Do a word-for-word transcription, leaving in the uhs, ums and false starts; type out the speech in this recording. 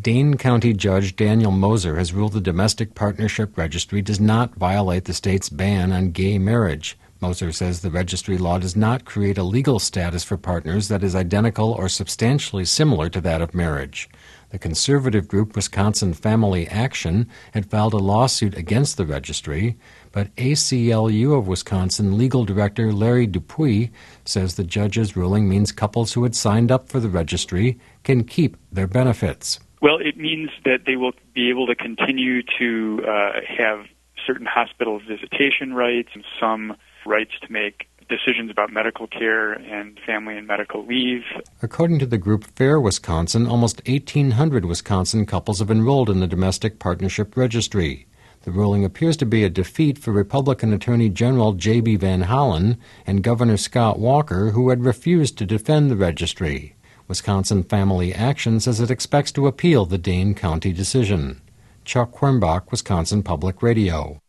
Dane County Judge Daniel Moser has ruled the Domestic Partnership Registry does not violate the state's ban on gay marriage. Moser says the registry law does not create a legal status for partners that is identical or substantially similar to that of marriage. The conservative group Wisconsin Family Action had filed a lawsuit against the registry, but A C L U of Wisconsin legal director Larry Dupuy says the judge's ruling means couples who had signed up for the registry can keep their benefits. Well, it means that they will be able to continue to uh, have certain hospital visitation rights and some rights to make decisions about medical care and family and medical leave. According to the group Fair Wisconsin, almost eighteen hundred Wisconsin couples have enrolled in the Domestic Partnership Registry. The ruling appears to be a defeat for Republican Attorney General J B Van Hollen and Governor Scott Walker, who had refused to defend the registry. Wisconsin Family Action says it expects to appeal the Dane County decision. Chuck Quirmbach, Wisconsin Public Radio.